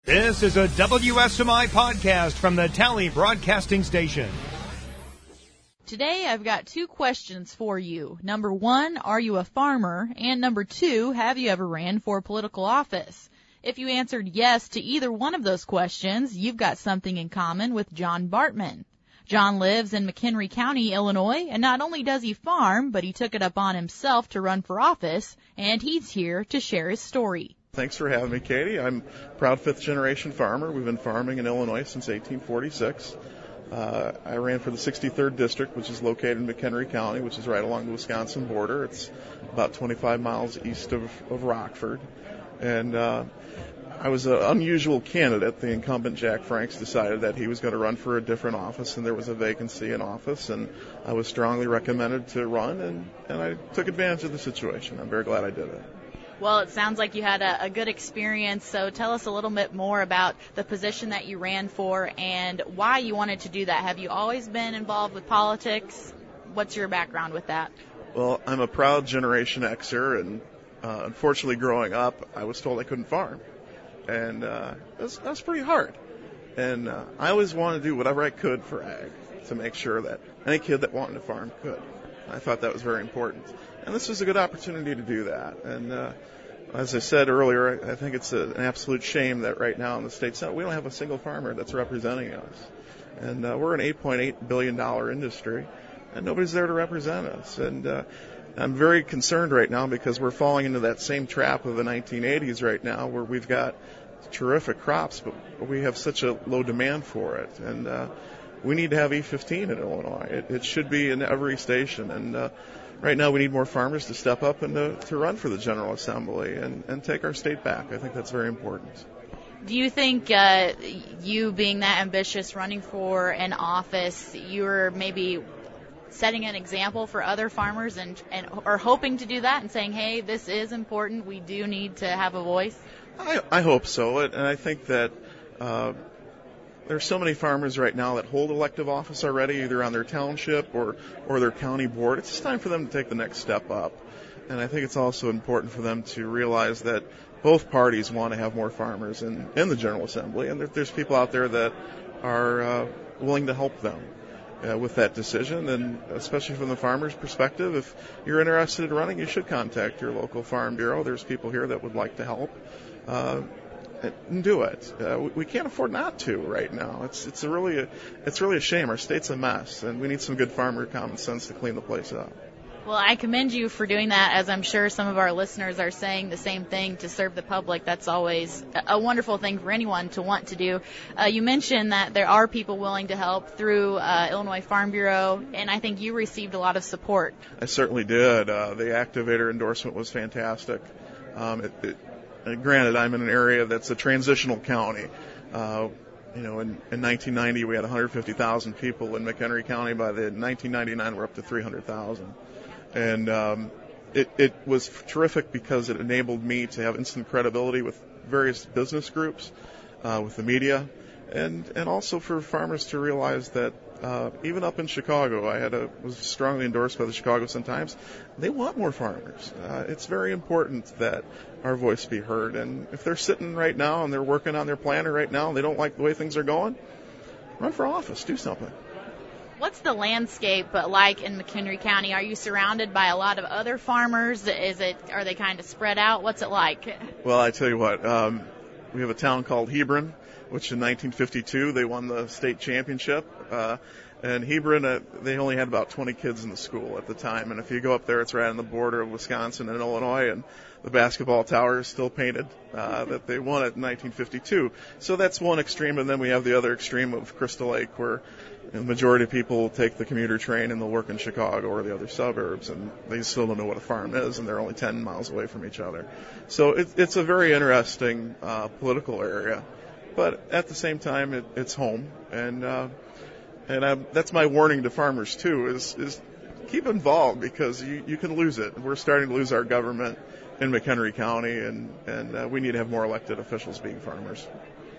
This is a WSMI podcast from the Tally Broadcasting Station. Today I've got two questions for you. Number one, are you a farmer? And number two, have you ever ran for political office? If you answered yes to either one of those questions, you've got something in common with John Bartman. John lives in McHenry County, Illinois, and not only does he farm, but he took it upon himself to run for office, and he's here to share his story. Thanks for having me, Katie. I'm a proud fifth-generation farmer. We've been farming in Illinois since 1846. I ran for the 63rd District, which is located in McHenry County, which is right along the Wisconsin border. It's about 25 miles east of Rockford. And I was an unusual candidate. The incumbent, Jack Franks, decided that he was going to run for a different office, and there was a vacancy in office, and I was strongly recommended to run, and I took advantage of the situation. I'm very glad I did it. Well, it sounds like you had a good experience, so tell us a little bit more about the position that you ran for and why you wanted to do that. Have you always been involved with politics? What's your background with that? Well, I'm a proud Generation Xer, and unfortunately growing up, I was told I couldn't farm, and that was pretty hard. And I always wanted to do whatever I could for ag to make sure that any kid that wanted to farm could. I thought that was very important. And this was a good opportunity to do that. And as I said earlier, I think it's an absolute shame that right now in the state Senate we don't have a single farmer that's representing us. And we're an $8.8 billion industry, and nobody's there to represent us. And I'm very concerned right now because we're falling into that same trap of the 1980s right now where we've got terrific crops, but we have such a low demand for it. And we need to have E15 in Illinois. It should be in every station. And right now we need more farmers to step up and to run for the General Assembly and take our state back. I think that's very important. Do you think you being that ambitious, running for an office, you're maybe setting an example for other farmers and or hoping to do that and saying, hey, this is important, we do need to have a voice? I hope so, and I think that there's so many farmers right now that hold elective office already, either on their township or their county board. It's just time for them to take the next step up. And I think it's also important for them to realize that both parties want to have more farmers in the General Assembly, and there's people out there that are willing to help them with that decision. And especially from the farmer's perspective, if you're interested in running, you should contact your local farm bureau. There's people here that would like to help. And do it. We can't afford not to right now. It's really a shame. Our state's a mess, and we need some good farmer common sense to clean the place up. Well, I commend you for doing that, as I'm sure some of our listeners are saying the same thing, to serve the public. That's always a wonderful thing for anyone to want to do. You mentioned that there are people willing to help through Illinois Farm Bureau, and I think you received a lot of support. I certainly did. The activator endorsement was fantastic. Granted, I'm in an area that's a transitional county. In 1990 we had 150,000 people in McHenry County. By the 1999 we're up to 300,000. And it was terrific because it enabled me to have instant credibility with various business groups, with the media, and also for farmers to realize that even up in Chicago, I was strongly endorsed by the Chicago Sun-Times. They want more farmers. It's very important that our voice be heard. And if they're sitting right now and they're working on their planner right now and they don't like the way things are going, run for office, do something. What's the landscape like in McHenry County? Are you surrounded by a lot of other farmers? Are they kind of spread out? What's it like? Well, I tell you what, we have a town called Hebron, which in 1952 they won the state championship. And Hebron, they only had about 20 kids in the school at the time. And if you go up there, it's right on the border of Wisconsin and Illinois, and the basketball tower is still painted that they won it in 1952. So that's one extreme, and then we have the other extreme of Crystal Lake, where the majority of people will take the commuter train and they'll work in Chicago or the other suburbs, and they still don't know what a farm is, and they're only 10 miles away from each other. So it's a very interesting political area. But at the same time, it's home, and that's my warning to farmers too: is keep involved, because you can lose it. We're starting to lose our government in McHenry County, and we need to have more elected officials being farmers.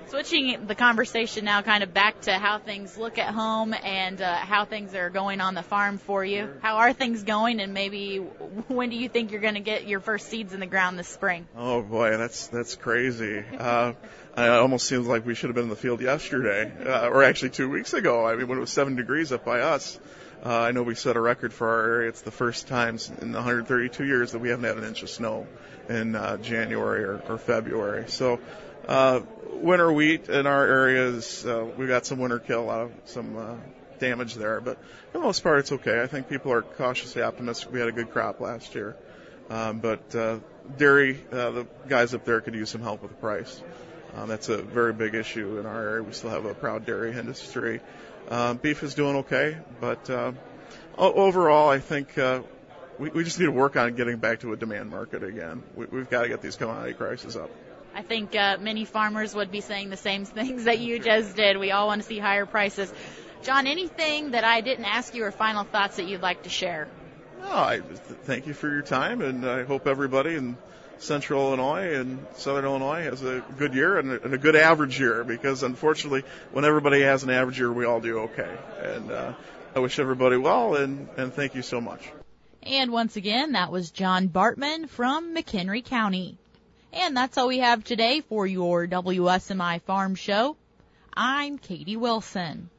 Switching the conversation now kind of back to how things look at home and how things are going on the farm for you. How are things going, and maybe when do you think you're going to get your first seeds in the ground this spring? Oh boy, that's crazy. It almost seems like we should have been in the field yesterday, or actually 2 weeks ago. I mean, when it was 7 degrees up by us. I know we set a record for our area. It's the first time in 132 years that we haven't had an inch of snow in January or February. So winter wheat in our areas, we got some winter kill, some damage there, but for the most part it's okay. I think people are cautiously optimistic. We had a good crop last year, but dairy, the guys up there could use some help with the price. That's a very big issue in our area. We still have a proud dairy industry. Beef is doing okay, but overall I think we just need to work on getting back to a demand market again. We've got to get these commodity prices up. I think many farmers would be saying the same things that you just did. We all want to see higher prices. John, anything that I didn't ask you or final thoughts that you'd like to share? No, I thank you for your time, and I hope everybody in Central Illinois and Southern Illinois has a good year and a good average year, because unfortunately when everybody has an average year, we all do okay. And I wish everybody well, and thank you so much. And once again, that was John Bartman from McHenry County. And that's all we have today for your WSMI Farm Show. I'm Katie Wilson.